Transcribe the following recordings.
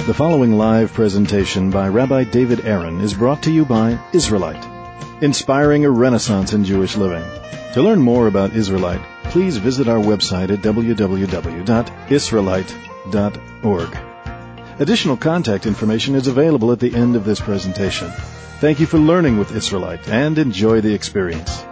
The following live presentation by Rabbi David Aaron is brought to you by Israelite, inspiring a renaissance in Jewish living. To learn more about Israelite, please visit our website at www.israelite.org. Additional contact information is available at the end of this presentation. Thank you for learning with Israelite and enjoy the experience.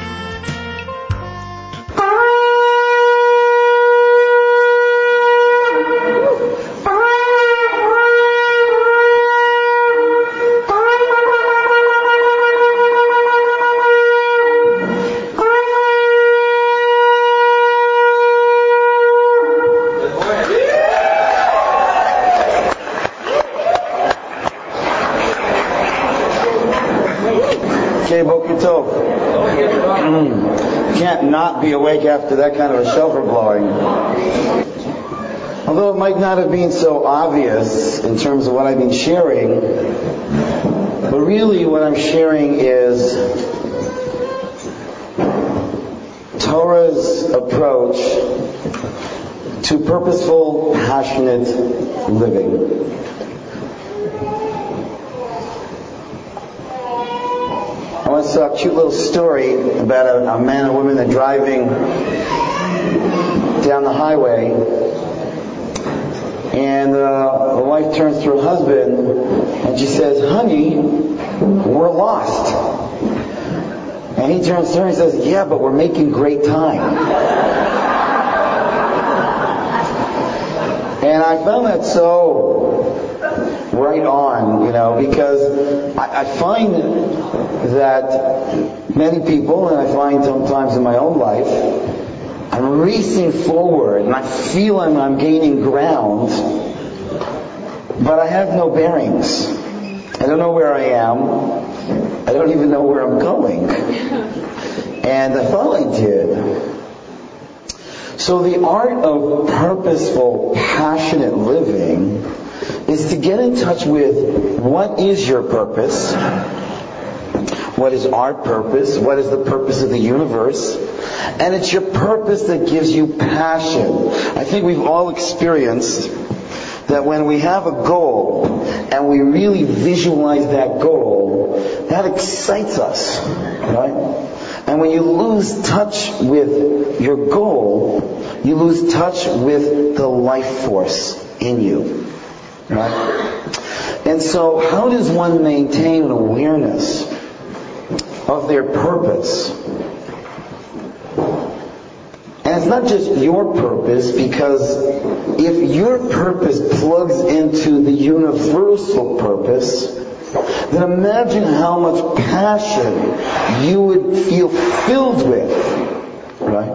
Can't not be awake after that kind of a shofar blowing. Although it might not have been so obvious in terms of what I've been sharing, but really what I'm sharing is Torah's approach to purposeful, passionate living. I once saw a cute little story about a man and woman that are driving down the highway, and the wife turns to her husband and she says, "Honey, we're lost." And he turns to her and says, "Yeah, but we're making great time." And I found that so right on, because I find that many people, and I find sometimes in my own life, I'm racing forward and I feel I'm gaining ground, but I have no bearings. I don't know where I am. I don't even know where I'm going. And I thought I did. So the art of purposeful, passionate living is to get in touch with what is your purpose. What is our purpose? What is the purpose of the universe? And it's your purpose that gives you passion. I think we've all experienced that when we have a goal and we really visualize that goal, that excites us, right? And when you lose touch with your goal, you lose touch with the life force in you, right? And so how does one maintain an awareness of their purpose? And it's not just your purpose, because if your purpose plugs into the universal purpose, then imagine how much passion you would feel filled with, right?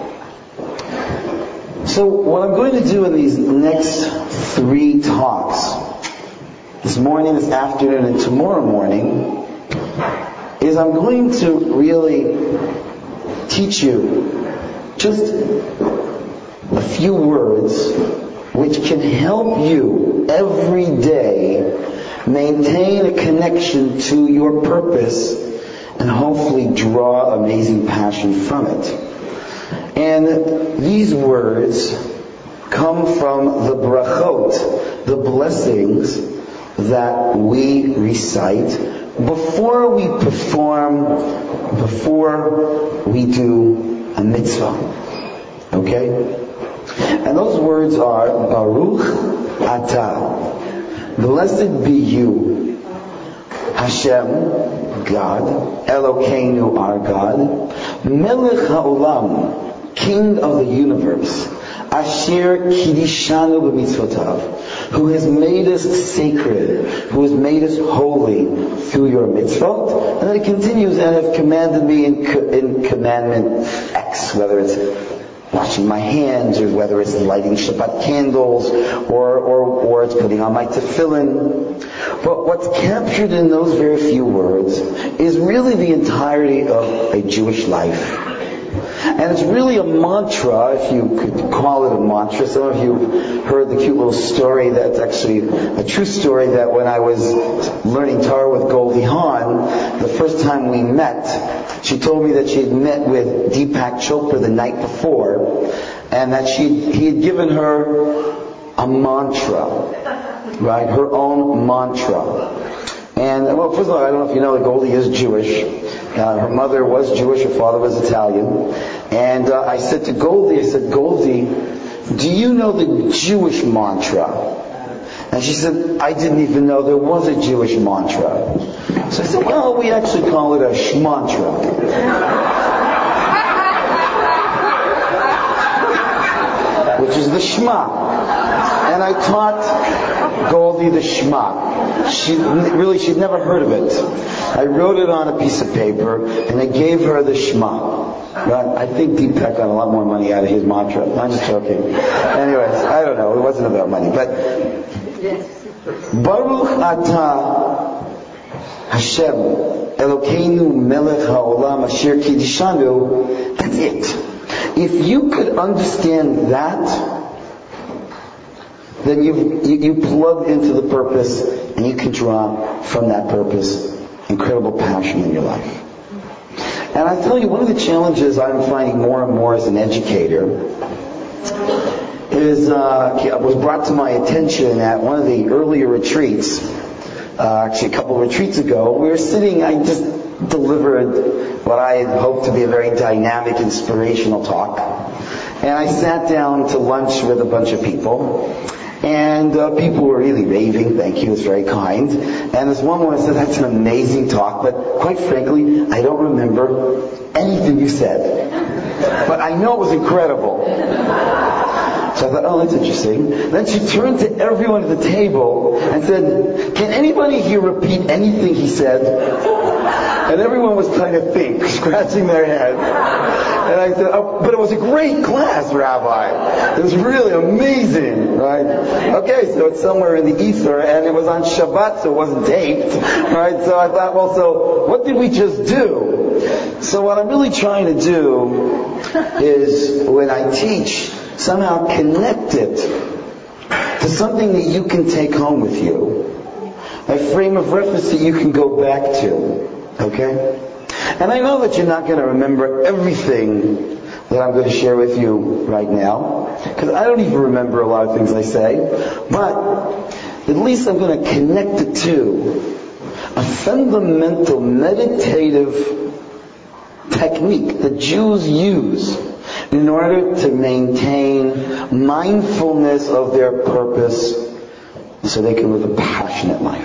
So what I'm going to do in these next 3 talks, this morning, this afternoon, and tomorrow morning, is I'm going to really teach you just a few words which can help you every day maintain a connection to your purpose and hopefully draw amazing passion from it. And these words come from the brachot, the blessings that we recite before we perform, before we do a mitzvah. Okay? And those words are Baruch Atah. Blessed be you, Hashem, God, Elokeinu, our God, Melech HaOlam, King of the universe, Asher Kidishanu b'mitzvotav, who has made us sacred, who has made us holy through your mitzvot. And then it continues, and have commanded me in commandment X, whether it's washing my hands, or whether it's lighting Shabbat candles, or it's putting on my tefillin. But what's captured in those very few words is really the entirety of a Jewish life. And it's really a mantra, if you could call it a mantra. Some of you heard the cute little story that's actually a true story, that when I was learning Torah with Goldie Hawn, the first time we met, she told me that she had met with Deepak Chopra the night before, and that he had given her a mantra. right? Her own mantra. And, well, first of all, I don't know if you know that Goldie is Jewish. Her mother was Jewish, her father was Italian. And I said to Goldie, Goldie, do you know the Jewish mantra? And she said, I didn't even know there was a Jewish mantra. So I said, well, we actually call it a shmantra. Which is the Shema. And I taught Goldie the Shema. She'd never heard of it. I wrote it on a piece of paper, and I gave her the Shema. Right? I think Deepak got a lot more money out of his mantra. I'm just joking. Anyways, I don't know. It wasn't about money. But Baruch Atah Hashem Elokeinu Melech HaOlam Asher Kiddishanu. That's it. If you could understand that, then you plug into the purpose, and you can draw from that purpose incredible passion in your life. And I tell you, one of the challenges I'm finding more and more as an educator is was brought to my attention at one of the earlier retreats. Actually, a couple of retreats ago, we were sitting. I just delivered what I had hoped to be a very dynamic, inspirational talk, and I sat down to lunch with a bunch of people. And people were really raving. Thank you, it's very kind. And this one woman said, that's an amazing talk, but quite frankly, I don't remember anything you said. But I know it was incredible. So I thought, oh, that's interesting. Then she turned to everyone at the table and said, can anybody here repeat anything he said? And everyone was trying to think, scratching their head. And I said, oh, but it was a great class, Rabbi. It was really amazing, right? Okay, so it's somewhere in the ether, and it was on Shabbat, so it wasn't taped, right? So I thought, well, so what did we just do? So what I'm really trying to do is, when I teach, somehow connect it to something that you can take home with you. A frame of reference that you can go back to. Okay? And I know that you're not going to remember everything that I'm going to share with you right now, because I don't even remember a lot of things I say, but at least I'm going to connect it to a fundamental meditative technique that Jews use in order to maintain mindfulness of their purpose so they can live a passionate life.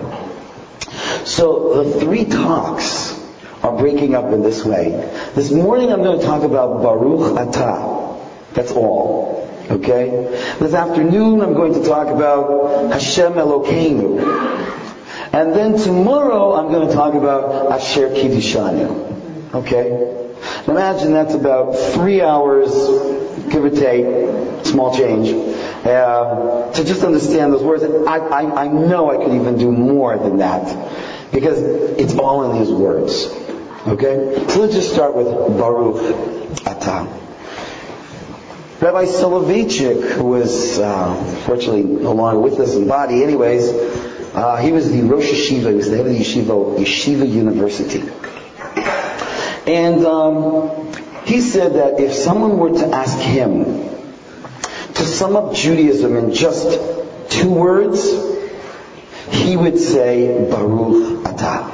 So the three talks are breaking up in this way. This morning I'm going to talk about Baruch Atah. That's all. Okay? This afternoon I'm going to talk about Hashem Elokeinu. And then tomorrow I'm going to talk about Asher Kiddishanu. Okay? Imagine that's about 3 hours, give or take, small change, to just understand those words. I know I could even do more than that, because it's all in these words. Okay? So let's just start with Baruch Atah. Rabbi Soloveitchik, who was fortunately no longer with us in body anyways, he was the Rosh Yeshiva, he was the head of the Yeshiva University. And he said that if someone were to ask him to sum up Judaism in just 2 words, he would say, Baruch Atah.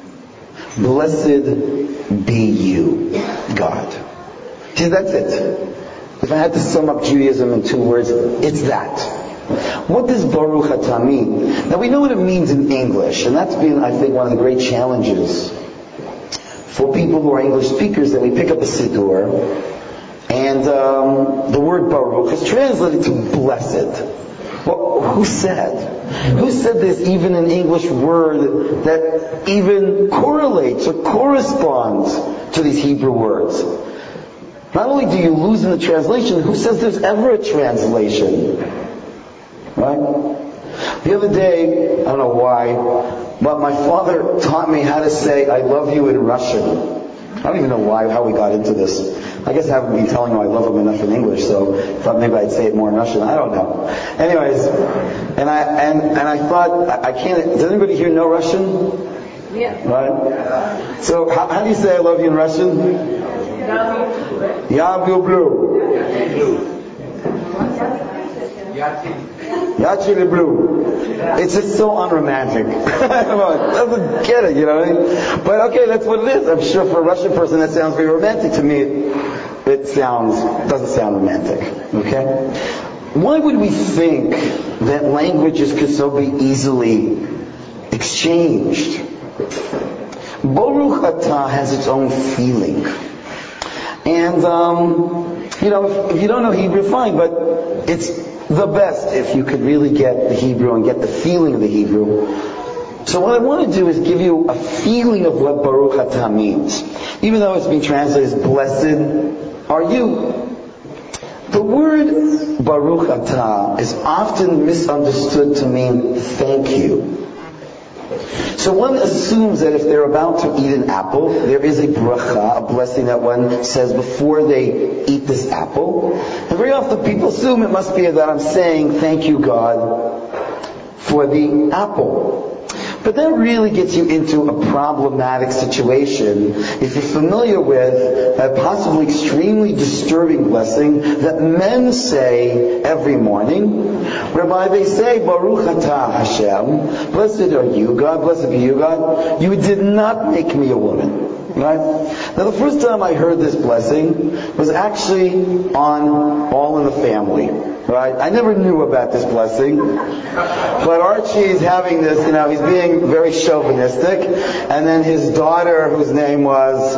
Blessed be you, God. See, that's it. If I had to sum up Judaism in 2 words, it's that. What does Baruch Atah mean? Now we know what it means in English, and that's been, I think, one of the great challenges for people who are English speakers, that we pick up a Siddur, and the word Baruch is translated to blessed. Well, who said? Who said there's even an English word that even correlates or corresponds to these Hebrew words? Not only do you lose in the translation, who says there's ever a translation? Right? The other day, I don't know why, but my father taught me how to say I love you in Russian. I don't even know how we got into this. I guess I haven't been telling him I love him enough in English, so I thought maybe I'd say it more in Russian. I don't know. Anyways, and I thought, I can't, does anybody here know Russian? Yeah. Right? So how do you say I love you in Russian? Ya lublю. Yachi Liblu. It's just so unromantic. Doesn't get it, you know what I mean? But okay, that's what it is. I'm sure for a Russian person that sounds very romantic. To me, it doesn't sound romantic. Okay? Why would we think that languages could so be easily exchanged? Baruch Atah has its own feeling. And, if you don't know Hebrew, fine, but it's the best if you could really get the Hebrew and get the feeling of the Hebrew. So what I want to do is give you a feeling of what Baruch Atah means. Even though it's being translated as blessed are you. The word Baruch Atah is often misunderstood to mean thank you. So one assumes that if they're about to eat an apple, there is a bracha, a blessing that one says before they eat this apple. And very often people assume it must be that I'm saying thank you, God, for the apple. But that really gets you into a problematic situation if you're familiar with a possibly extremely disturbing blessing that men say every morning, whereby they say, Baruch Atah Hashem, blessed are you, God, blessed be you, God, you did not make me a woman. Right? Now the first time I heard this blessing was actually on All in the Family. Right? I never knew about this blessing. But Archie's having this, he's being very chauvinistic. And then his daughter, whose name was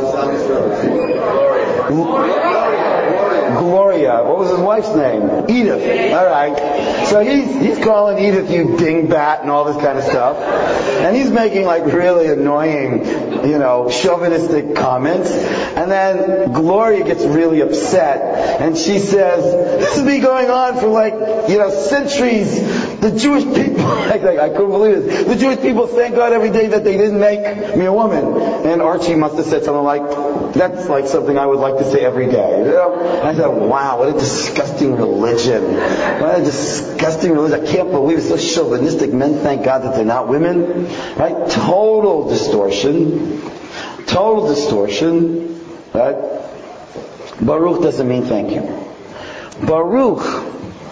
Gloria. What was his wife's name? Edith. Alright. So he's calling Edith you dingbat and all this kind of stuff. And he's making really annoying, chauvinistic comments. And then Gloria gets really upset. And she says, this has been going on for centuries. The Jewish people, I couldn't believe it. The Jewish people thank God every day that they didn't make me a woman. And Archie must have said something like, that's something I would like to say every day. And I thought, wow, what a disgusting religion. What a disgusting religion. I can't believe it's so chauvinistic. Men thank God that they're not women. Right? Total distortion. Total distortion. Right? Baruch doesn't mean thank you. Baruch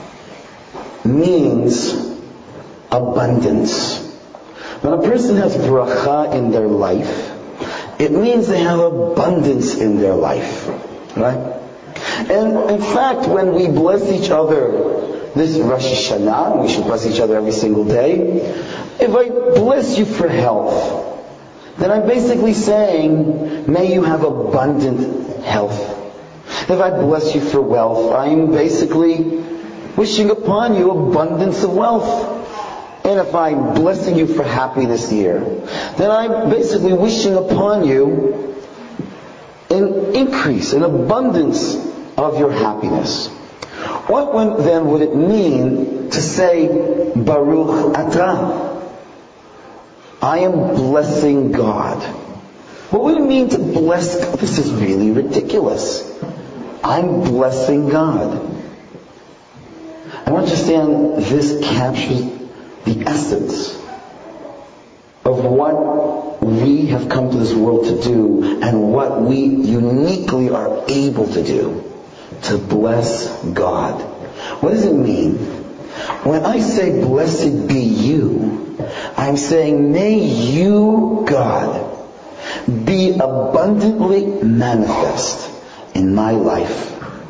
means abundance. When a person has bracha in their life, it means they have abundance in their life. Right? And in fact, when we bless each other this Rosh Hashanah, we should bless each other every single day, if I bless you for health, then I'm basically saying, may you have abundant health. If I bless you for wealth, I'm basically wishing upon you abundance of wealth. And if I'm blessing you for happiness here, then I'm basically wishing upon you an increase, an abundance of your happiness. What then would it mean to say, Baruch Atah? I am blessing God. What would it mean to bless God? This is really ridiculous. I'm blessing God. I want you to understand this captures the essence of what we have come to this world to do and what we uniquely are able to do, to bless God. What does it mean? When I say blessed be you, I'm saying may you, God, be abundantly manifest in my life,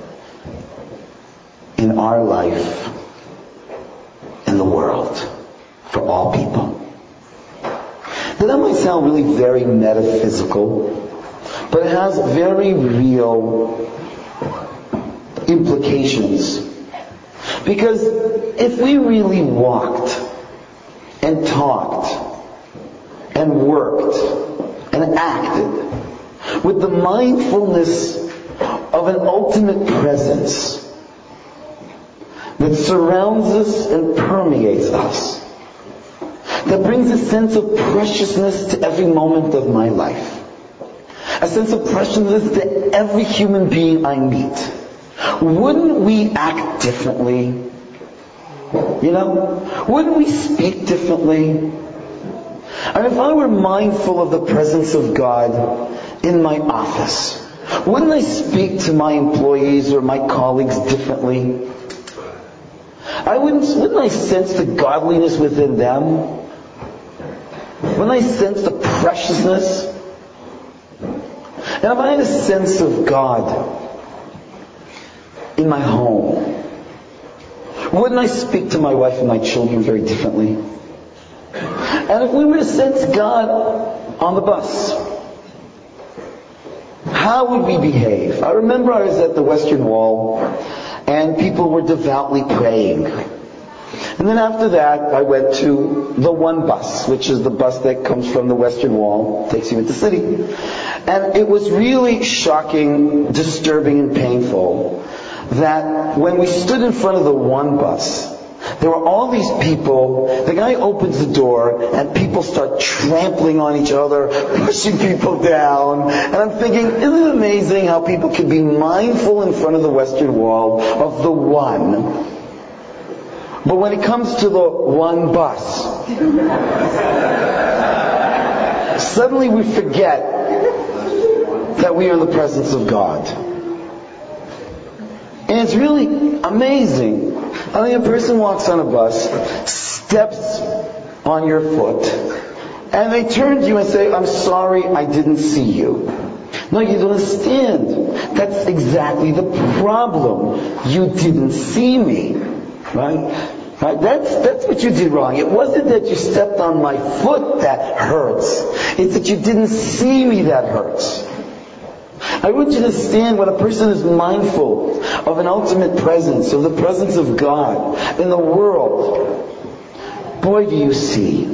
in our life, in the world, for all people. Now that might sound really very metaphysical, but it has very real implications. Because if we really walked and talked and worked and acted with the mindfulness of an ultimate presence that surrounds us and permeates us, that brings a sense of preciousness to every moment of my life, a sense of preciousness to every human being I meet, wouldn't we act differently? Wouldn't we speak differently? And if I were mindful of the presence of God in my office, wouldn't I speak to my employees or my colleagues differently? Wouldn't I sense the godliness within them? Wouldn't I sense the preciousness? And if I had a sense of God in my home, wouldn't I speak to my wife and my children very differently? And if we were to sense God on the bus, how would we behave? I remember I was at the Western Wall and people were devoutly praying. And then after that, I went to the One Bus, which is the bus that comes from the Western Wall, takes you into the city. And it was really shocking, disturbing, and painful that when we stood in front of the One Bus, there were all these people. The guy opens the door and people start trampling on each other, pushing people down. And I'm thinking, isn't it amazing how people can be mindful in front of the Western Wall of the One, but when it comes to the One Bus, suddenly we forget that we are in the presence of God. And it's really amazing. I mean, a person walks on a bus, steps on your foot, and they turn to you and say, "I'm sorry, I didn't see you." No, you don't understand. That's exactly the problem. You didn't see me. Right? That's what you did wrong. It wasn't that you stepped on my foot that hurts. It's that you didn't see me that hurts. I want you to understand, when a person is mindful of an ultimate presence, of the presence of God in the world, boy, do you see.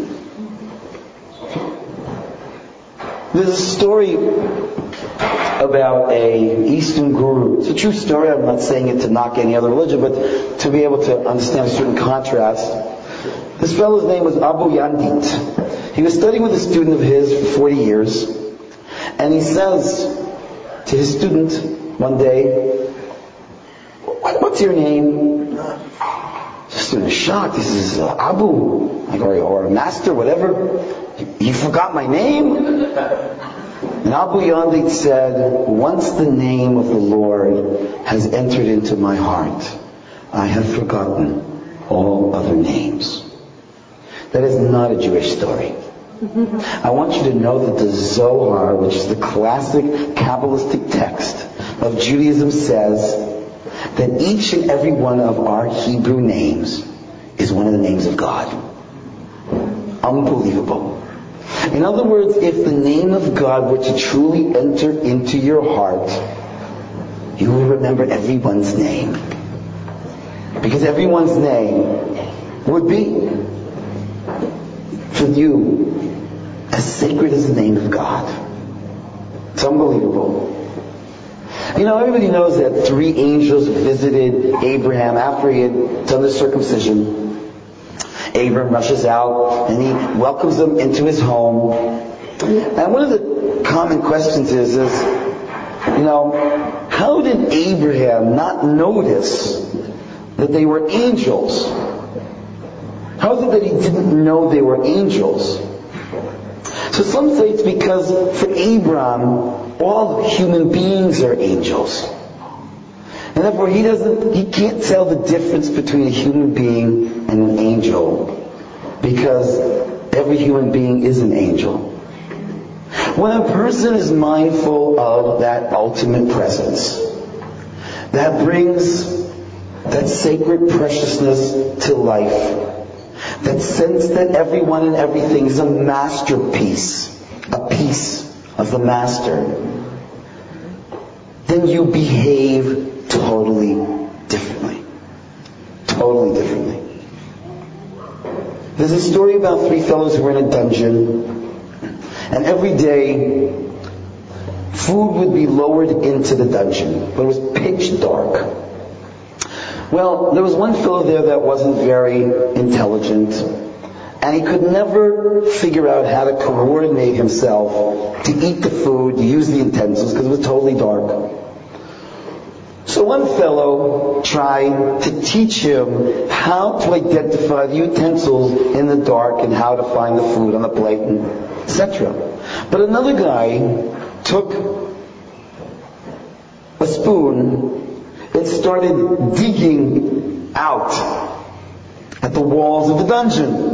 There's a story about a Eastern guru. It's a true story. I'm not saying it to knock any other religion, but to be able to understand a certain contrast. This fellow's name was Abu Yandit. He was studying with a student of his for 40 years, and he says to his student one day, "What's your name?" The student is shocked. He says, "Abu," or "Master," whatever. "You forgot my name?" And Abu Yandit said, "Once the name of the Lord has entered into my heart, I have forgotten all other names." That is not a Jewish story. I want you to know that the Zohar, which is the classic Kabbalistic text of Judaism, says that each and every one of our Hebrew names is one of the names of God. Unbelievable. In other words, if the name of God were to truly enter into your heart, you will remember everyone's name. Because everyone's name would be, for you, as sacred as the name of God. It's unbelievable. You know, everybody knows that 3 angels visited Abraham after he had done the circumcision. Abram rushes out and he welcomes them into his home. And one of the common questions is, how did Abraham not notice that they were angels? How is it that he didn't know they were angels? So some say it's because for Abraham, all human beings are angels. And therefore he can't tell the difference between a human being and an angel, because every human being is an angel. When a person is mindful of that ultimate presence, that brings that sacred preciousness to life, that sense that everyone and everything is a masterpiece, a piece of the master, then you behave totally differently. Totally differently. There's a story about 3 fellows who were in a dungeon, and every day food would be lowered into the dungeon, but it was pitch dark. Well, there was one fellow there that wasn't very intelligent, and he could never figure out how to coordinate himself to eat the food, to use the utensils, because it was totally dark. So one fellow tried to teach him how to identify the utensils in the dark and how to find the food on the plate, etc. But another guy took a spoon and started digging out at the walls of the dungeon.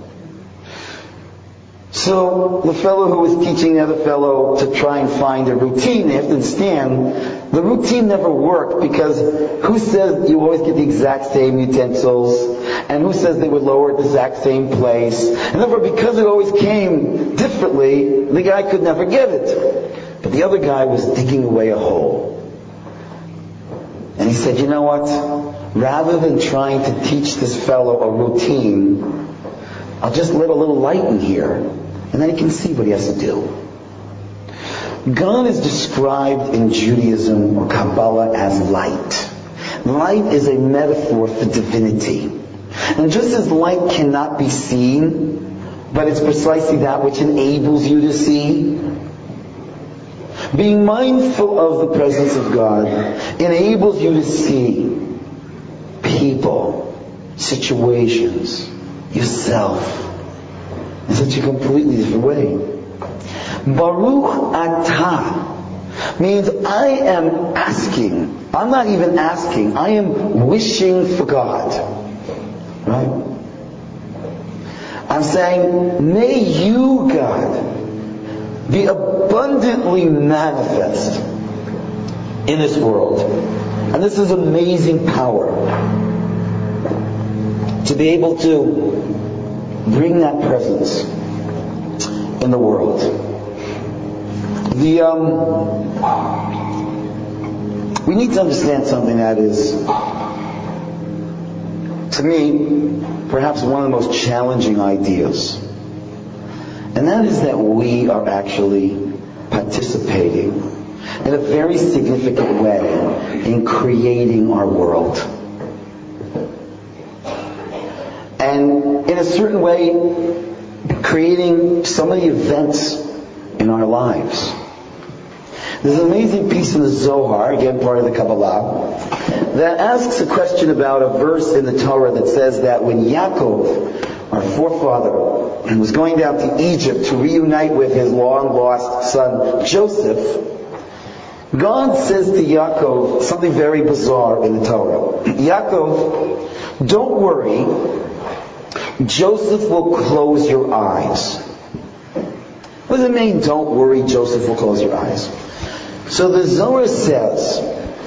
So the fellow who was teaching the other fellow to try and find a routine, they have to understand, the routine never worked because who says you always get the exact same utensils? And who says they would lower at the exact same place? And therefore, because it always came differently, the guy could never get it. But the other guy was digging away a hole. And he said, you know what? Rather than trying to teach this fellow a routine, I'll just let a little light in here, and then he can see what he has to do. God is described in Judaism or Kabbalah as light. Light is a metaphor for divinity. And just as light cannot be seen, but it's precisely that which enables you to see, being mindful of the presence of God enables you to see people, situations, yourself in such a completely different way. Baruch atah means I am asking. I'm not even asking. I am wishing for God. Right? I'm saying, may you, God, be abundantly manifest in this world. And this is amazing power. To be able to bring that presence in the world. We need to understand something that is, to me, perhaps one of the most challenging ideas. And that is that we are actually participating in a very significant way in creating our world. And in a certain way, creating some of the events in our lives. There's an amazing piece in the Zohar, again part of the Kabbalah, that asks a question about a verse in the Torah that says that when Yaakov, our forefather, was going down to Egypt to reunite with his long-lost son Joseph, God says to Yaakov something very bizarre in the Torah. Yaakov, don't worry, Joseph will close your eyes. What does it mean, don't worry, Joseph will close your eyes? So the Zohar says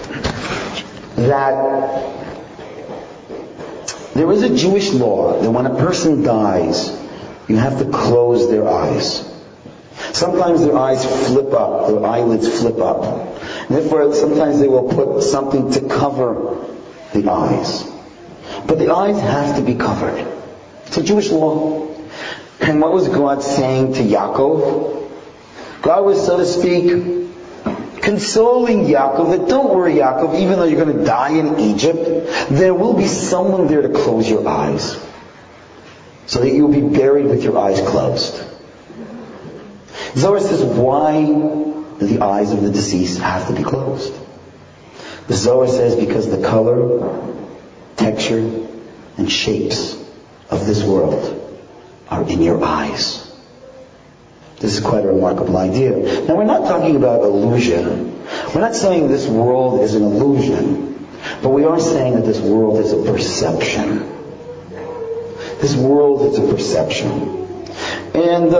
that there is a Jewish law that when a person dies, you have to close their eyes. Sometimes their eyes flip up, their eyelids flip up. And therefore, sometimes they will put something to cover the eyes. But the eyes have to be covered. It's a Jewish law. And what was God saying to Yaakov? God was, so to speak, consoling Yaakov that don't worry, Yaakov, even though you're going to die in Egypt, there will be someone there to close your eyes. So that you'll be buried with your eyes closed. Zohar says, why do the eyes of the deceased have to be closed? The Zohar says because the color, texture, and shapes of this world are in your eyes. This is quite a remarkable idea. Now we're not talking about illusion. We're not saying this world is an illusion. But we are saying that this world is a perception. This world is a perception. And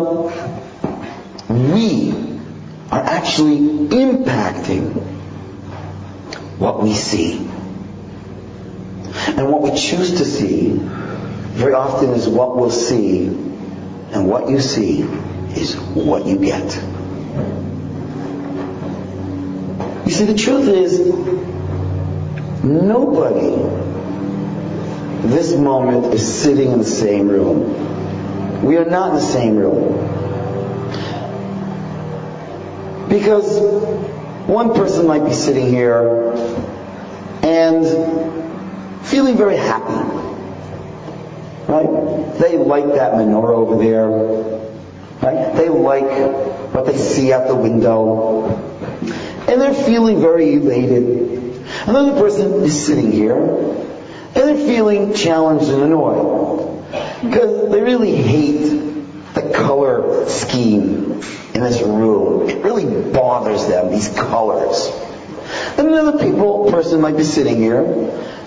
we are actually impacting what we see. And what we choose to see very often is what we'll see, and what you see is what you get. You see, the truth is, nobody this moment is sitting in the same room. We are not in the same room. Because one person might be sitting here and feeling very happy. Right? They like that menorah over there. Right? They like what they see out the window. And they're feeling very elated. Another person is sitting here and they're feeling challenged and annoyed. Because they really hate the color scheme in this room. It really bothers them, these colors. And another person might be sitting here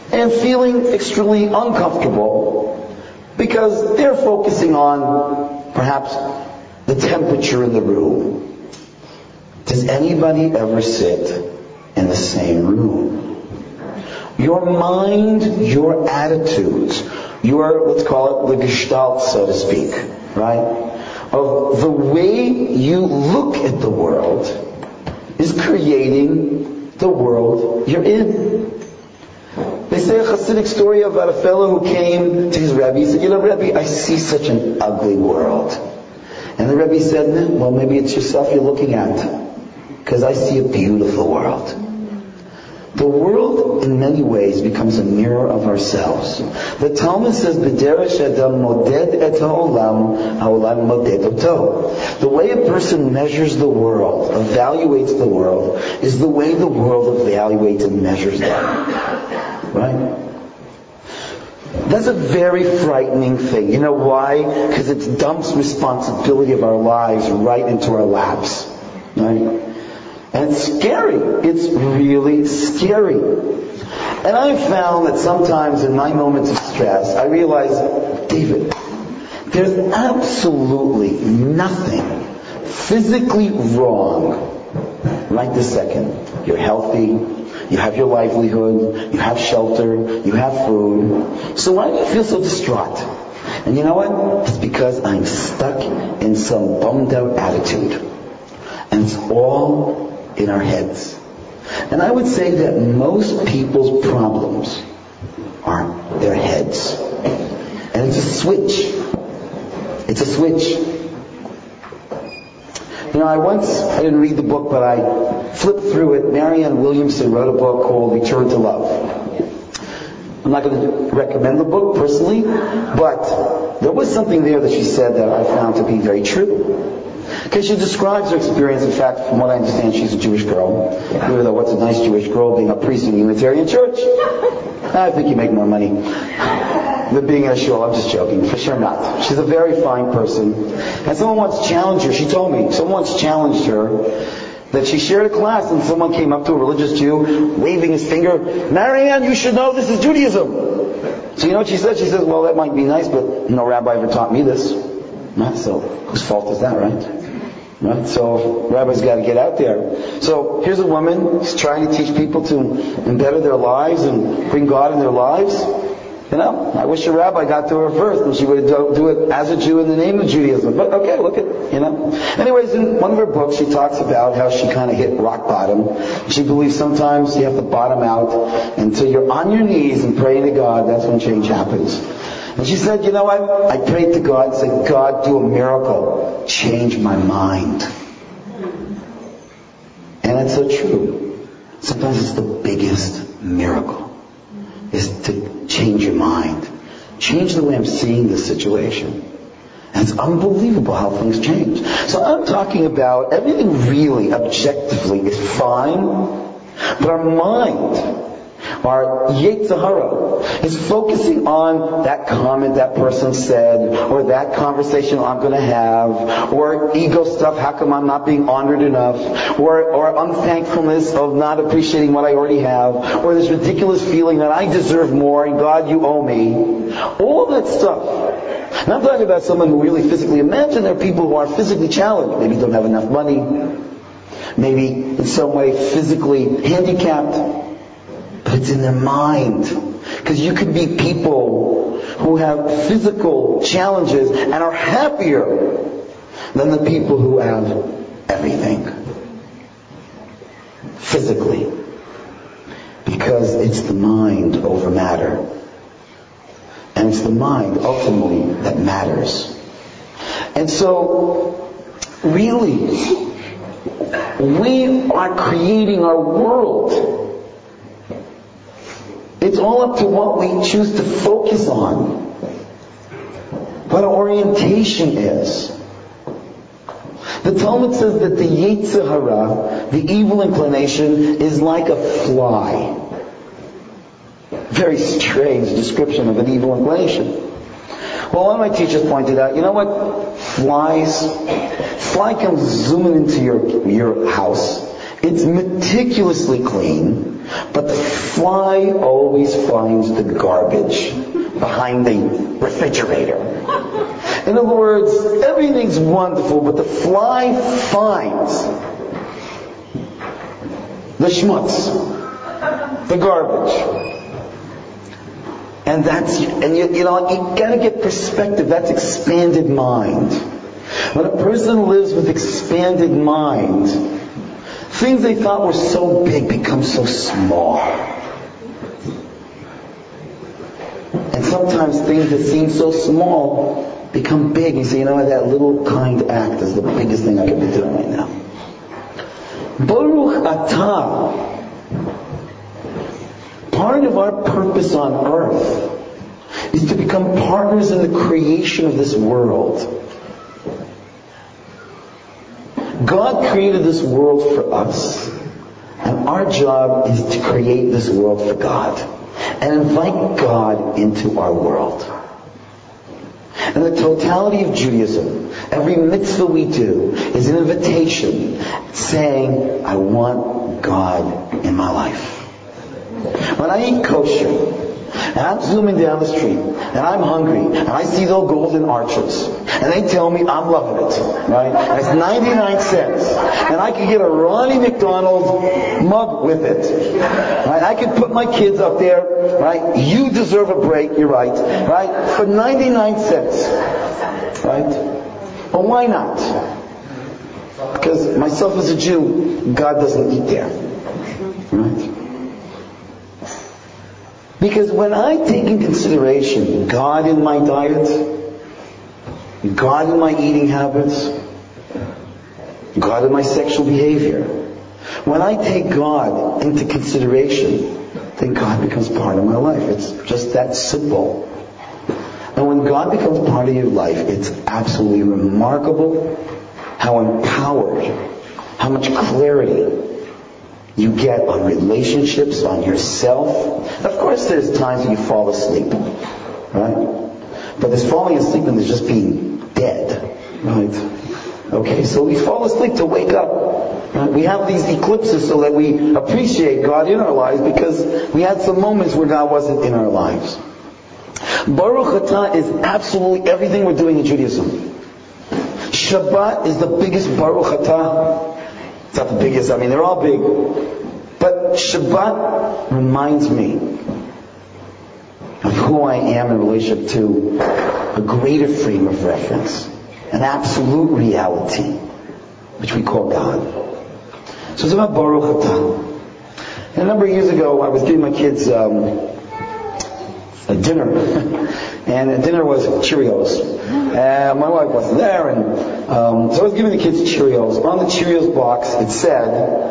and feeling extremely uncomfortable because they're focusing on perhaps the temperature in the room. Does anybody ever sit in the same room? Your mind, your attitudes, your, let's call it the gestalt, so to speak, right? Of the way you look at the world is creating the world you're in. They say a Hasidic story about a fellow who came to his Rebbe. He said, Rebbe, I see such an ugly world. And the Rebbe said, well, maybe it's yourself you're looking at, because I see a beautiful world. The world, in many ways, becomes a mirror of ourselves. The Talmud says, "B'derech adam moded et ha'olam, ha'olam moded oto." The way a person measures the world, evaluates the world, is the way the world evaluates and measures them. Right? That's a very frightening thing. You know why? Because it dumps responsibility of our lives right into our laps. Right? And it's scary. It's really scary. And I've found that sometimes in my moments of stress, I realize, David, there's absolutely nothing physically wrong right this second. You're healthy, you have your livelihood, you have shelter, you have food. So why do you feel so distraught? And you know what? It's because I'm stuck in some bummed out attitude. And it's all in our heads. And I would say that most people's problems are their heads. And it's a switch. It's a switch. You know, I didn't read the book, but I flipped through it. Marianne Williamson wrote a book called Return to Love. I'm not going to recommend the book personally, but there was something there that she said that I found to be very true. Because she describes her experience. In fact, from what I understand, she's a Jewish girl. Even though what's a nice Jewish girl being a priest in a Unitarian church? I think you make more money than being in a shul. I'm just joking. For sure not. She's a very fine person. And someone once challenged her. She told me, someone once challenged her that she shared a class and someone came up to a religious Jew waving his finger, Marianne, you should know this is Judaism. So you know what she said? She said, well, that might be nice, but no rabbi ever taught me this. So whose fault is that, right? Right? So rabbis got to get out there. So here's a woman who's trying to teach people to better their lives and bring God in their lives. You know, I wish a rabbi got to her first and she would do it as a Jew in the name of Judaism. But okay, look at, you know. Anyways, in one of her books she talks about how she kind of hit rock bottom. She believes sometimes you have to bottom out until you're on your knees and praying to God. That's when change happens. And she said, you know what? I prayed to God and said, God, do a miracle. Change my mind. And it's so true. Sometimes it's the biggest miracle, is to change your mind. Change the way I'm seeing this situation. And it's unbelievable how things change. So I'm talking about everything really, objectively, is fine, but our mind, our Yetzer Hara, is focusing on that comment that person said, or that conversation I'm going to have, or ego stuff, how come I'm not being honored enough, or unthankfulness of not appreciating what I already have, or this ridiculous feeling that I deserve more and God, you owe me. All of that stuff. And I'm talking about someone who really physically, imagine there are people who are physically challenged, maybe don't have enough money, maybe in some way physically handicapped. But it's in their mind. Because you could be people who have physical challenges and are happier than the people who have everything. Physically. Because it's the mind over matter. And it's the mind, ultimately, that matters. And so, really, we are creating our world. It's all up to what we choose to focus on. What our orientation is. The Talmud says that the Yetzer Hara, the evil inclination, is like a fly. Very strange description of an evil inclination. Well, one of my teachers pointed out, you know what? Fly comes zooming into your house. It's meticulously clean. But the fly always finds the garbage behind the refrigerator. In other words, everything's wonderful, but the fly finds the schmutz, the garbage. And you gotta get perspective. That's expanded mind. When a person lives with expanded mind, things they thought were so big become so small. And sometimes things that seem so small become big. You say, that little kind act is the biggest thing I could be doing right now. Baruch atah. Part of our purpose on earth is to become partners in the creation of this world. God created this world for us, and our job is to create this world for God and invite God into our world. And the totality of Judaism, every mitzvah we do, is an invitation saying, I want God in my life. When I eat kosher, and I'm zooming down the street, and I'm hungry, and I see those golden arches, and they tell me I'm loving it, right? And it's 99 cents, and I can get a Ronnie McDonald mug with it, right? I can put my kids up there, right? You deserve a break, you're right, for 99 cents, right? Well, why not? Because myself as a Jew, God doesn't eat there, right? Because when I take in consideration God in my diet, God in my eating habits, God in my sexual behavior, when I take God into consideration, then God becomes part of my life. It's just that simple. And when God becomes part of your life, it's absolutely remarkable how empowered, how much clarity you get on relationships, on yourself. Of course there's times when you fall asleep, right? But there's falling asleep and there's just being dead, right? Okay, so we fall asleep to wake up. Right? We have these eclipses so that we appreciate God in our lives because we had some moments where God wasn't in our lives. Baruch atah is absolutely everything we're doing in Judaism. Shabbat is the biggest Baruch atah. It's not the biggest, they're all big. But Shabbat reminds me of who I am in relationship to a greater frame of reference, an absolute reality, which we call God. So it's about Baruch atah. And a number of years ago, I was giving my kids a dinner, and the dinner was Cheerios. And my wife wasn't there, and so I was giving the kids Cheerios. On the Cheerios box, it said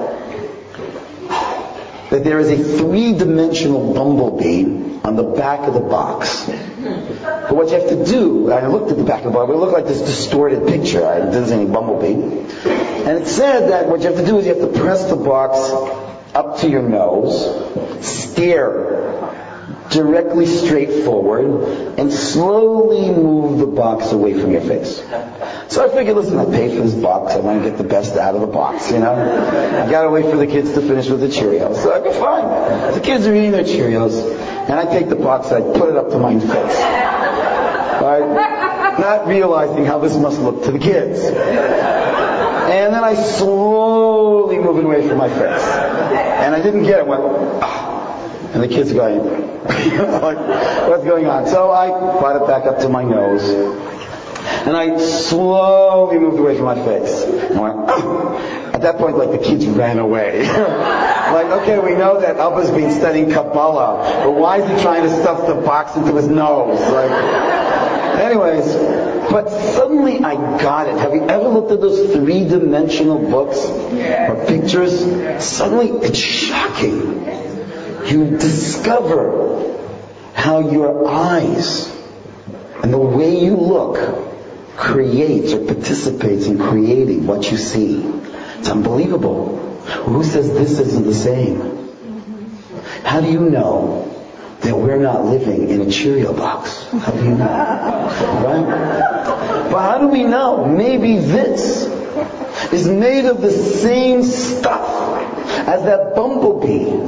that there is a 3-dimensional bumblebee on the back of the box. But what you have to do, I looked at the back of the box, it looked like this distorted picture. It didn't say any bumblebee. And it said that what you have to do is you have to press the box up to your nose, stare directly straight forward, and slowly move the box away from your face. So I figured, listen, I paid for this box, I want to get the best out of the box, I gotta wait for the kids to finish with the Cheerios. So I go, fine. The kids are eating their Cheerios, and I take the box, I put it up to my face. Right? Not realizing how this must look to the kids. And then I slowly move it away from my face. And I didn't get it, went, and the kids are going, like, what's going on? So I brought it back up to my nose, and I slowly moved away from my face. And I went, At that point, the kids ran away. Okay, we know that Abba's been studying Kabbalah, but why is he trying to stuff the box into his nose? Anyways, but suddenly I got it. Have you ever looked at those 3-dimensional books or pictures? Suddenly it's shocking. You discover how your eyes and the way you look creates or participates in creating what you see. It's unbelievable. Who says this isn't the same? How do you know that we're not living in a Cheerio box? How do you know? Right? But how do we know? Maybe this is made of the same stuff as that bumblebee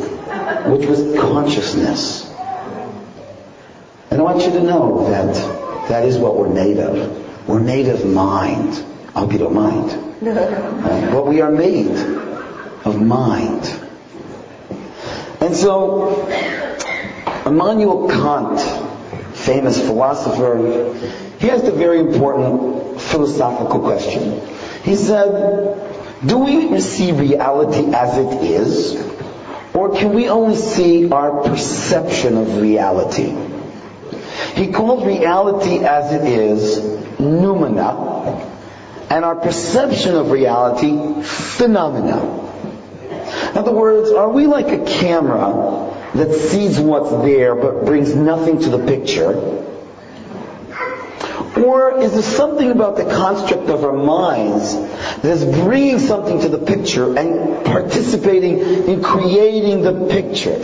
which was consciousness. And I want you to know that that is what we're made of. We're made of mind. I hope you don't mind. But we are made of mind. And so, Immanuel Kant, famous philosopher, he asked a very important philosophical question. He said, do we see reality as it is, or can we only see our perception of reality? He called reality as it is noumena, and our perception of reality phenomena. In other words, are we like a camera that sees what's there but brings nothing to the picture? Or is there something about the construct of our minds that is bringing something to the picture and participating in creating the picture?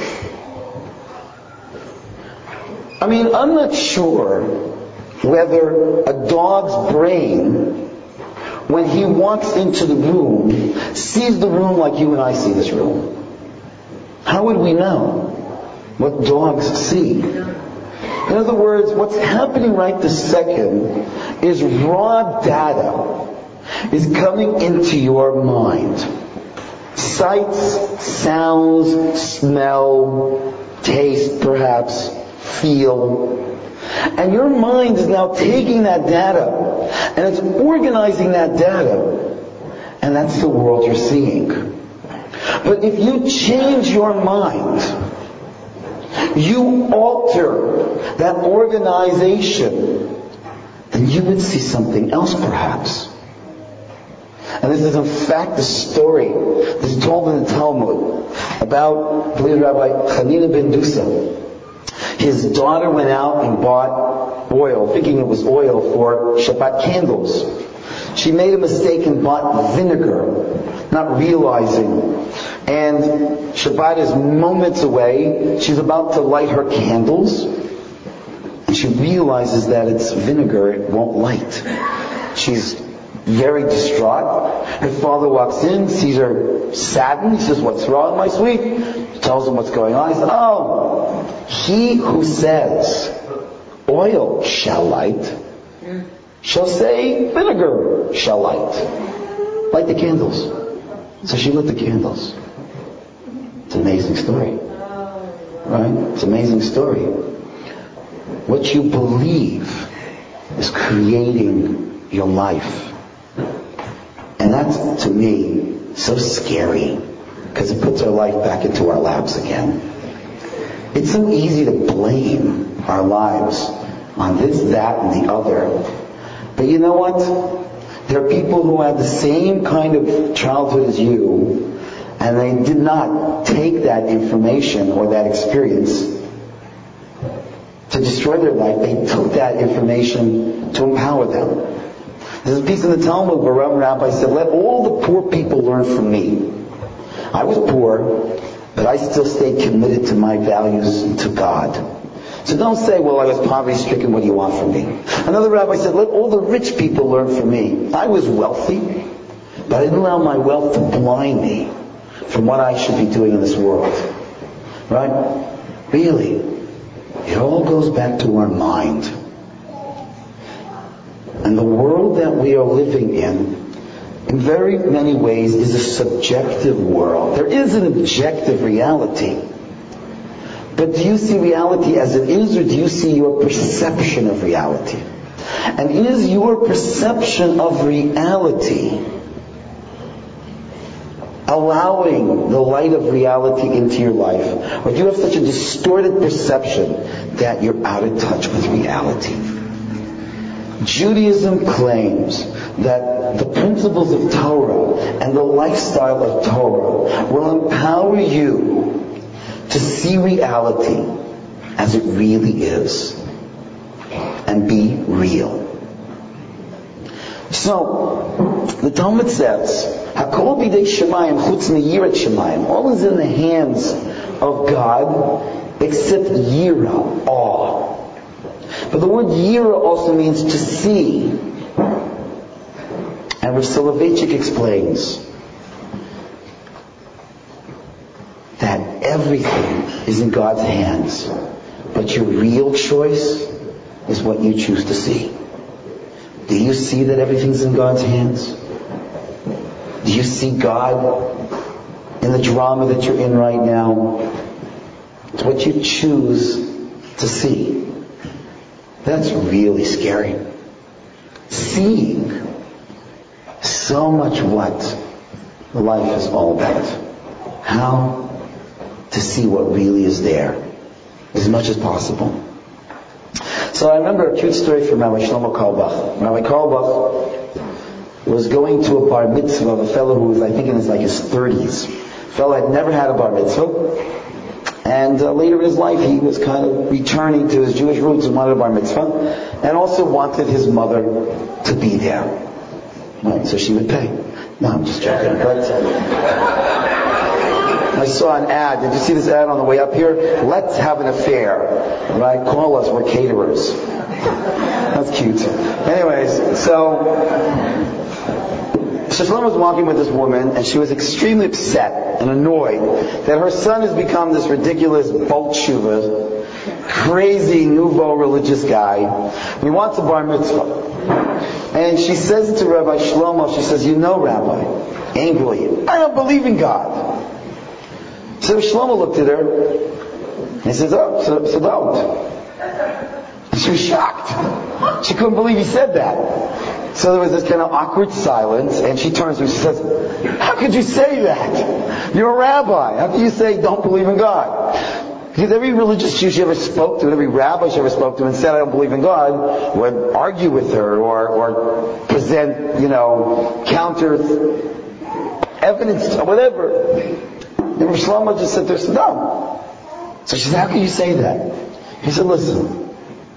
I mean, I'm not sure whether a dog's brain, when he walks into the room, sees the room like you and I see this room. How would we know what dogs see? In other words, what's happening right this second is raw data is coming into your mind. Sights, sounds, smell, taste perhaps, feel. And your mind is now taking that data and it's organizing that data, and that's the world you're seeing. But if you change your mind, you alter that organization, then you would see something else perhaps. And this is in fact the story that's told in the Talmud about, I believe, Rabbi Hanina ben Dusa. His daughter went out and bought oil, thinking it was oil for Shabbat candles. She made a mistake and bought vinegar, not realizing. And Shabbat is moments away. She's about to light her candles. And she realizes that it's vinegar, it won't light. She's very distraught. Her father walks in, sees her saddened. He says, "What's wrong, my sweet?" She tells him what's going on. He says, "Oh, he who says oil shall light shall say vinegar shall light." Light the candles. So she lit the candles. It's an amazing story. Right? It's an amazing story. What you believe is creating your life. And that's, to me, so scary, because it puts our life back into our laps again. It's so easy to blame our lives on this, that, and the other. But you know what? There are people who had the same kind of childhood as you, and they did not take that information or that experience to destroy their life. They took that information to empower them. There's a piece in the Talmud where one rabbi said, "Let all the poor people learn from me. I was poor, but I still stayed committed to my values and to God. So don't say, well, I was poverty-stricken, what do you want from me?" Another rabbi said, "Let all the rich people learn from me. I was wealthy, but I didn't allow my wealth to blind me from what I should be doing in this world." Right? Really, it all goes back to our mind. And the world that we are living in very many ways, is a subjective world. There is an objective reality. But do you see reality as it is, or do you see your perception of reality? And is your perception of reality allowing the light of reality into your life? Or do you have such a distorted perception that you're out of touch with reality? Judaism claims that the principles of Torah and the lifestyle of Torah will empower you to see reality as it really is and be real. So, the Talmud says, "Hakol bidei Shemayim chutz miyirat Shemayim." All is in the hands of God except yira, awe. But the word yira also means to see. And Rav Soloveitchik explains that everything is in God's hands. But your real choice is what you choose to see. Do you see that everything's in God's hands? Do you see God in the drama that you're in right now? It's what you choose to see. That's really scary. Seeing so much what life is all about. How to see what really is there as much as possible. So I remember a cute story from Rabbi Shlomo Carlebach. Rabbi Carlebach was going to a bar mitzvah of a fellow who was, I think, in his 30s. The fellow had never had a bar mitzvah. And later in his life, he was kind of returning to his Jewish roots and wanted a bar mitzvah. And also wanted his mother to be there. Right, so she would pay. No, I'm just joking. But I saw an ad. Did you see this ad on the way up here? Let's have an affair. Right? Call us. We're caterers. That's cute. Anyways, so Shlomo was walking with this woman, and she was extremely upset and annoyed that her son has become this ridiculous Bolt Tshuva, crazy nouveau religious guy. He wants a bar mitzvah. And she says to Rabbi Shlomo, she says, Rabbi, angrily, I don't believe in God. So Shlomo looked at her, and he says, so don't. And she was shocked. She couldn't believe he said that. So there was this kind of awkward silence, and she turns to him and she says, how could you say that? You're a rabbi. How can you say don't believe in God? Because every religious Jew she ever spoke to, and every rabbi she ever spoke to and said I don't believe in God, would argue with her or present, counter evidence or whatever. And Rav Shlomo just said to her, no. So she said, how can you say that? He said, listen,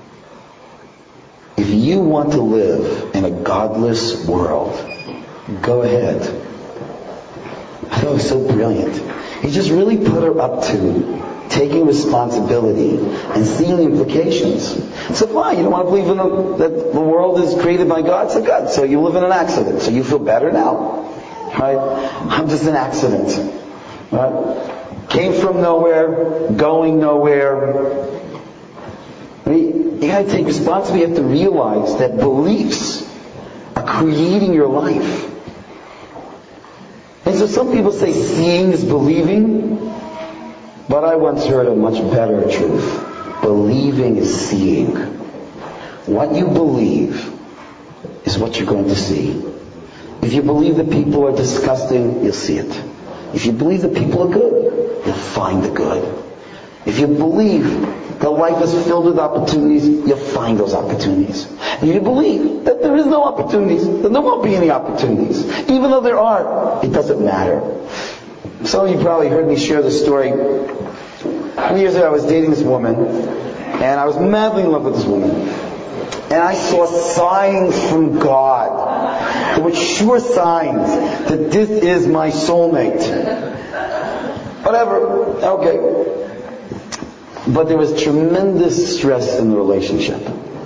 if you want to live in a godless world, go ahead. I thought it was so brilliant. He just really put her up to taking responsibility and seeing the implications. So fine, you don't want to believe that the world is created by God, so good. So you live in an accident, so you feel better now. Right? I'm just an accident. Right? Came from nowhere, going nowhere. You gotta take responsibility. You have to realize that beliefs are creating your life. And so some people say seeing is believing. But I once heard a much better truth. Believing is seeing. What you believe is what you're going to see. If you believe that people are disgusting, you'll see it. If you believe that people are good, you'll find the good. If you believe that life is filled with opportunities, you'll find those opportunities. If you believe that there is no opportunities, then there won't be any opportunities. Even though there are, it doesn't matter. Some of you probably heard me share this story. 20 years ago I was dating this woman, and I was madly in love with this woman. And I saw signs from God. There were sure signs that this is my soulmate. Whatever, okay. But there was tremendous stress in the relationship.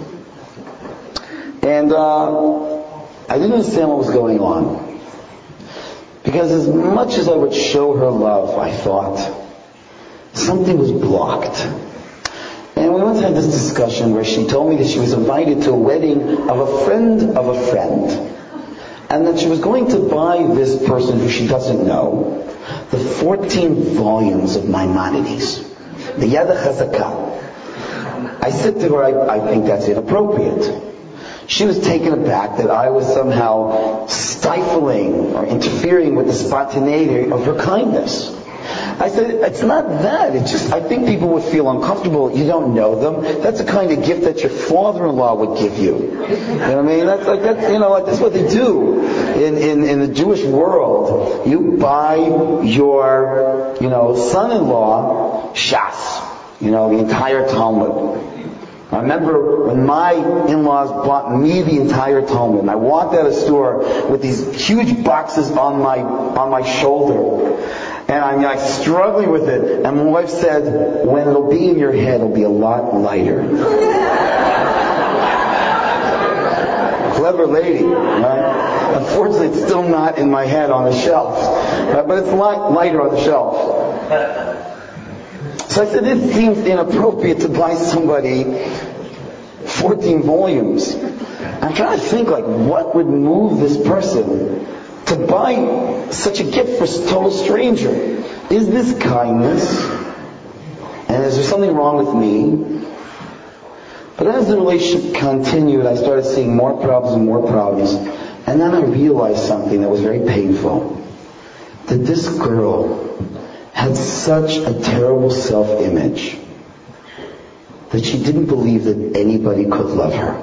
And I didn't understand what was going on. Because as much as I would show her love, I thought, something was blocked. And we once had this discussion where she told me that she was invited to a wedding of a friend of a friend. And that she was going to buy this person who she doesn't know the 14 volumes of Maimonides, the Yad HaChazakah. I said to her, I think that's inappropriate. She was taken aback that I was somehow stifling or interfering with the spontaneity of her kindness. I said, it's not that. It's just, I think people would feel uncomfortable. You don't know them. That's the kind of gift that your father-in-law would give you. You know what I mean? That's what they do in the Jewish world. You buy your, son-in-law Shas. The entire Talmud. I remember when my in-laws bought me the entire Talmud, and I walked out of the store with these huge boxes on my shoulder, and I'm struggling with it. And my wife said, "When it'll be in your head, it'll be a lot lighter." Clever lady, right? Unfortunately, it's still not in my head on the shelf, right? But it's lighter on the shelf. So I said, this seems inappropriate to buy somebody 14 volumes. I'm trying to think, like, what would move this person to buy such a gift for a total stranger? Is this kindness? And is there something wrong with me? But as the relationship continued, I started seeing more problems and more problems. And then I realized something that was very painful. That this girl had such a terrible self-image that she didn't believe that anybody could love her.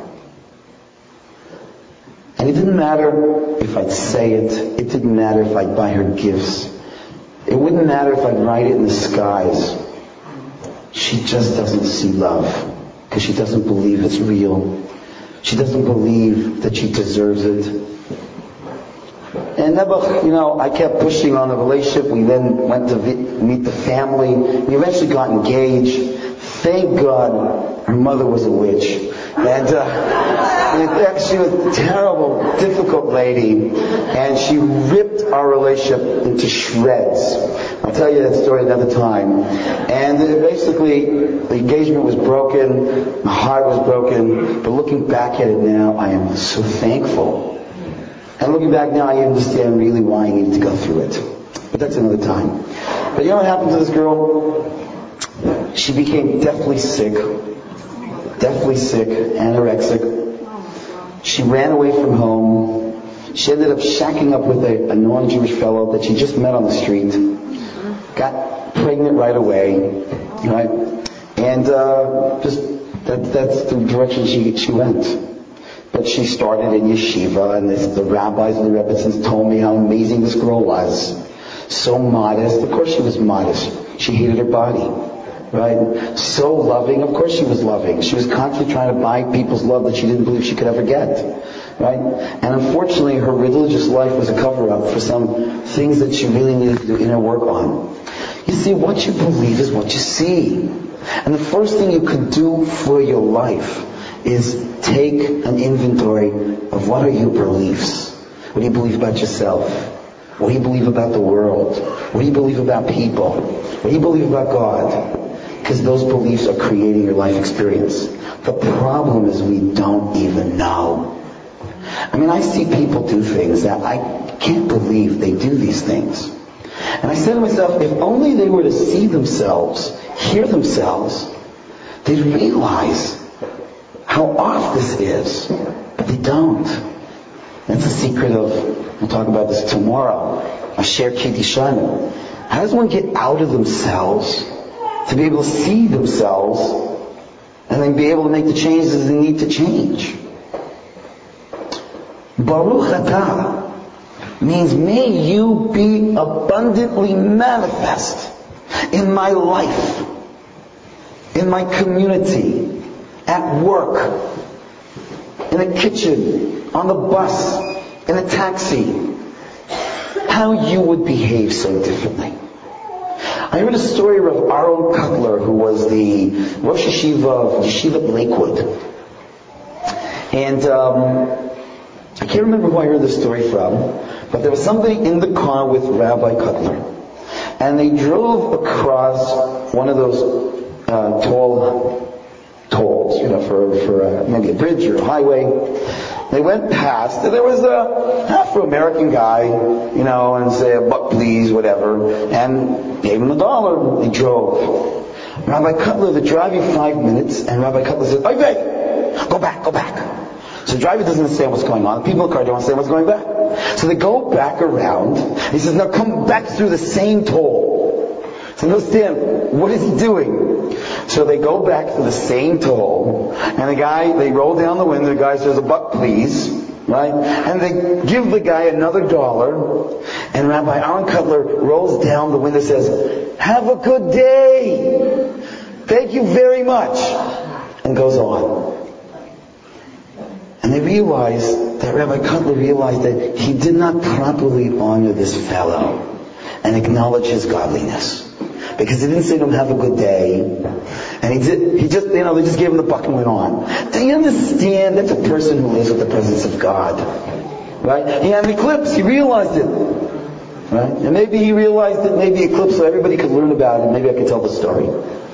And it didn't matter if I'd say it. It didn't matter if I'd buy her gifts. It wouldn't matter if I'd write it in the skies. She just doesn't see love because she doesn't believe it's real. She doesn't believe that she deserves it. And Nebuch, I kept pushing on the relationship. We then went to meet the family. We eventually got engaged. Thank God her mother was a witch. And she was a terrible, difficult lady. And she ripped our relationship into shreds. I'll tell you that story another time. And basically, the engagement was broken. My heart was broken. But looking back at it now, I am so thankful. And looking back now, I understand really why I needed to go through it. But that's another time. But you know what happened to this girl? She became deathly sick, anorexic. She ran away from home. She ended up shacking up with a non-Jewish fellow that she just met on the street. Got pregnant right away, right? And that's the direction she went. But she started in yeshiva, and the rabbis and the Rebbitzins told me how amazing this girl was. So modest. Of course she was modest. She hated her body. Right? So loving. Of course she was loving. She was constantly trying to buy people's love that she didn't believe she could ever get. Right? And unfortunately her religious life was a cover-up for some things that she really needed to do inner work on. You see, what you believe is what you see. And the first thing you can do for your life is take an inventory of what are your beliefs. What do you believe about yourself? What do you believe about the world? What do you believe about people? What do you believe about God? Because those beliefs are creating your life experience. The problem is we don't even know. I mean, I see people do things that I can't believe they do these things. And I said to myself, if only they were to see themselves, hear themselves, they'd realize how off this is. But they don't. That's the secret of, we'll talk about this tomorrow, Asher Kiddishanu. How does one get out of themselves to be able to see themselves and then be able to make the changes they need to change? Baruch atah means may you be abundantly manifest in my life, in my community, at work, in a kitchen, on the bus, in a taxi. How you would behave so differently. I heard a story of Aaron Cutler, who was the Rosh Yeshiva of Yeshiva Lakewood. And I can't remember who I heard this story from, but there was somebody in the car with Rabbi Cutler. And they drove across one of those tolls, for maybe a bridge or a highway. They went past, and there was a Afro-American guy, and say a buck please, whatever, and gave him $1. They drove. Rabbi Cutler, they're driving 5 minutes, and Rabbi Cutler says, "Hey, go back. So the driver doesn't understand what's going on. The people in the car don't understand what's going back. So they go back around. He says, now come back through the same toll. So understand, what is he doing? So they go back to the same toll, and they roll down the window, the guy says, $1 please, right? And they give the guy another $1, and Rabbi Aaron Cutler rolls down the window and says, have a good day! Thank you very much! And goes on. And they realized, that Rabbi Cutler realized that he did not properly honor this fellow and acknowledge his godliness. Because he didn't say to him, have a good day. And they just gave him the buck and went on. Do you understand? That's a person who lives with the presence of God. Right? He had an eclipse. He realized it. Right? And maybe he realized it, maybe eclipse, so everybody could learn about it. Maybe I could tell the story.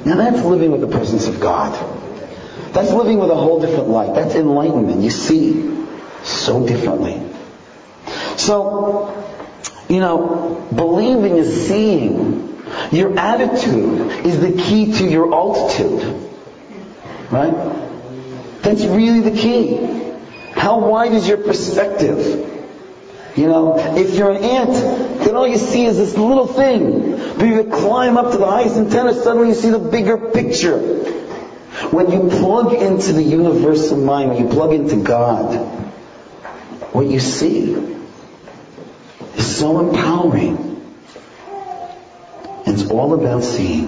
Now that's living with the presence of God. That's living with a whole different light. That's enlightenment. You see so differently. So, believing is seeing. Your attitude is the key to your altitude. Right? That's really the key. How wide is your perspective? If you're an ant, then all you see is this little thing. But you climb up to the highest antenna, suddenly you see the bigger picture. When you plug into the universal mind, when you plug into God, what you see is so empowering. And it's all about seeing.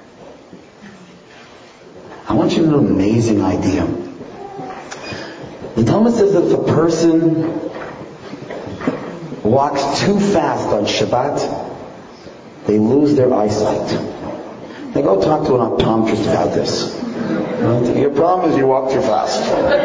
I want you to know an amazing idea. The Talmud says that if a person walks too fast on Shabbat, they lose their eyesight. Now go talk to an optometrist about this. Your problem is you walk too fast.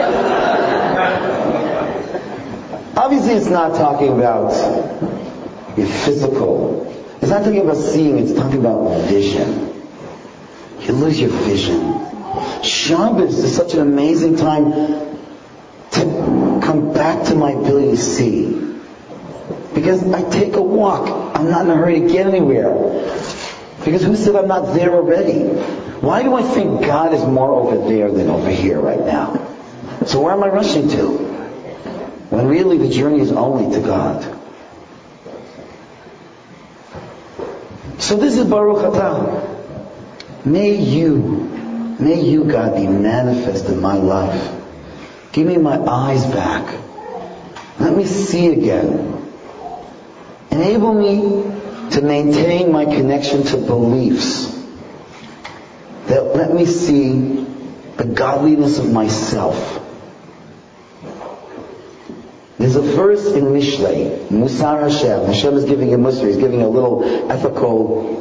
Obviously it's not talking about your physical. It's not talking about seeing, it's talking about vision. You lose your vision. Shabbos is such an amazing time to come back to my ability to see. Because I take a walk. I'm not in a hurry to get anywhere. Because who said I'm not there already? Why do I think God is more over there than over here right now? So where am I rushing to? When really the journey is only to God. So this is Baruch Atah. May you, God, be manifest in my life. Give me my eyes back. Let me see again. Enable me to maintain my connection to beliefs that let me see the godliness of myself. There's a verse in Mishlei, Musar Hashem. Hashem is giving a Musar. He's giving a little ethical,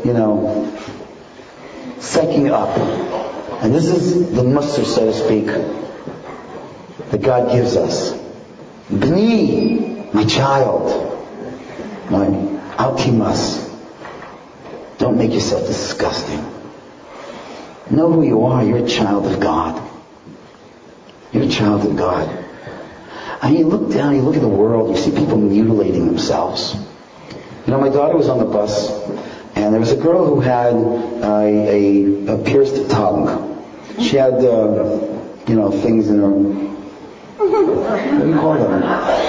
psyching up. And this is the Musar, so to speak, that God gives us. Bni, my child. My Altimas. Don't make yourself disgusting. Know who you are. You're a child of God. You're a child of God. And you look down, you look at the world, you see people mutilating themselves. My daughter was on the bus, and there was a girl who had a pierced tongue. She had, things in her... What do you call them?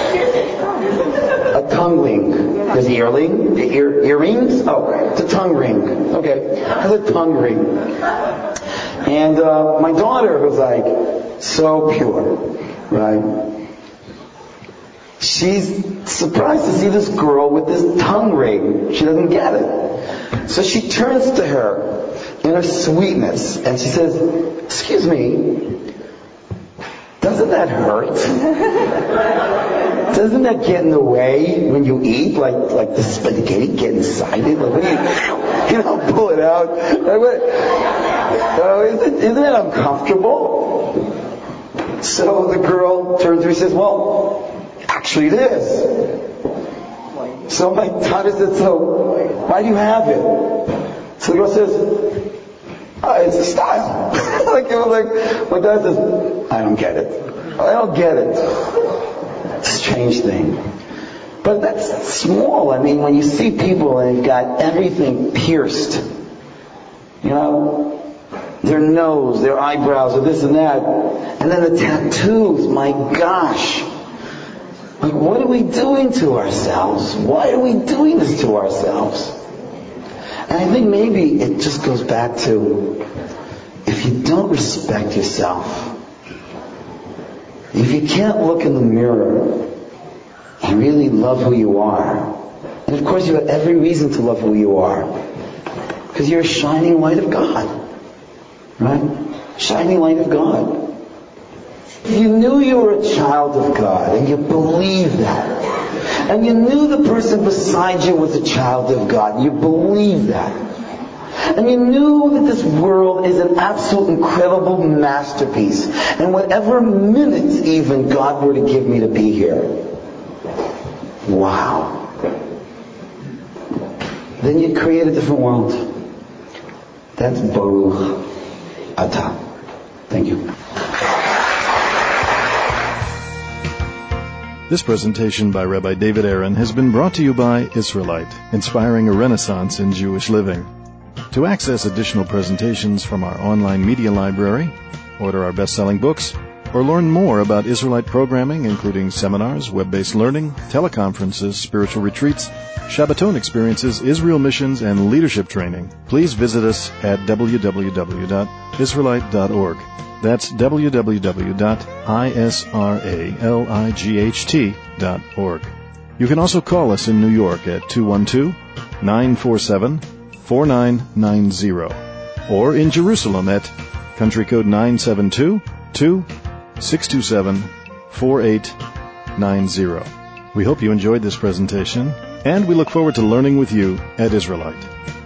A tongue ring. There's the earring. The earrings? Oh, it's a tongue ring. Okay. It's a tongue ring. And my daughter was like, so pure. Right? She's surprised to see this girl with this tongue ring. She doesn't get it. So she turns to her in her sweetness and she says, excuse me, doesn't that hurt? Doesn't that get in the way when you eat? Like the spaghetti get inside it? Like when you pull it out. Isn't it uncomfortable? So the girl turns to her and says, well, actually it is. So my daughter said, so why do you have it? So the girl says, it's a style. My dad says, I don't get it. I don't get it. Strange thing. But that's small. I mean, when you see people and they've got everything pierced, their nose, their eyebrows, or this and that, and then the tattoos, my gosh. What are we doing to ourselves? Why are we doing this to ourselves? And I think maybe it just goes back to, if you don't respect yourself, if you can't look in the mirror and really love who you are, and of course you have every reason to love who you are, because you're a shining light of God, right? Shining light of God. If you knew you were a child of God, and you believed that, and you knew the person beside you was a child of God, you believed that, and you knew that this world is an absolute incredible masterpiece, and whatever minutes even God were to give me to be here, wow, then you'd create a different world. That's Baruch Atah. Thank you. This presentation by Rabbi David Aaron has been brought to you by Israelite, inspiring a renaissance in Jewish living. To access additional presentations from our online media library, order our best-selling books, or learn more about Israelite programming, including seminars, web-based learning, teleconferences, spiritual retreats, Shabbaton experiences, Israel missions, and leadership training, please visit us at www.israelite.org. That's www.israelight.org. You can also call us in New York at 212-947-4990 or in Jerusalem at country code 972-627-4890. We hope you enjoyed this presentation, and we look forward to learning with you at Israelite.